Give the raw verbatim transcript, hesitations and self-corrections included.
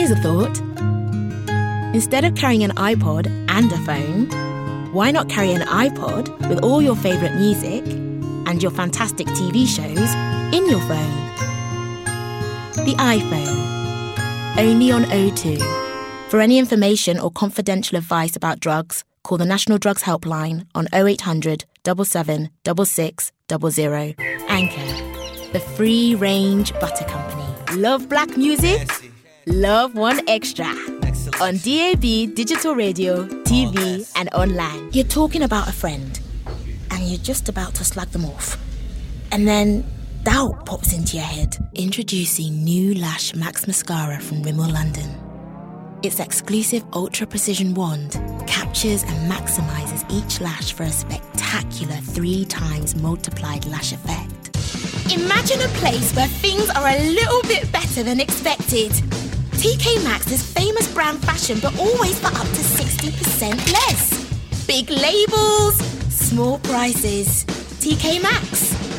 Here's a thought. Instead of carrying an iPod and a phone, why not carry an iPod with all your favourite music and your fantastic T V shows in your phone? The iPhone. Only on O two. For any information or confidential advice about drugs, call the National Drugs Helpline on oh eight hundred, seven seven six six zero zero. Anchor, the free-range butter company. Love black music? Love One Extra. On D A B, digital radio, T V, and online. You're talking about a friend, and you're just about to slag them off. And then doubt pops into your head. Introducing new Lash Max Mascara from Rimmel London. Its exclusive ultra-precision wand captures and maximises each lash for a spectacular three times multiplied lash effect. Imagine a place where things are a little bit better than expected. T K Maxx is famous brand fashion, but always for up to sixty percent less. Big labels, small prices. T K Maxx.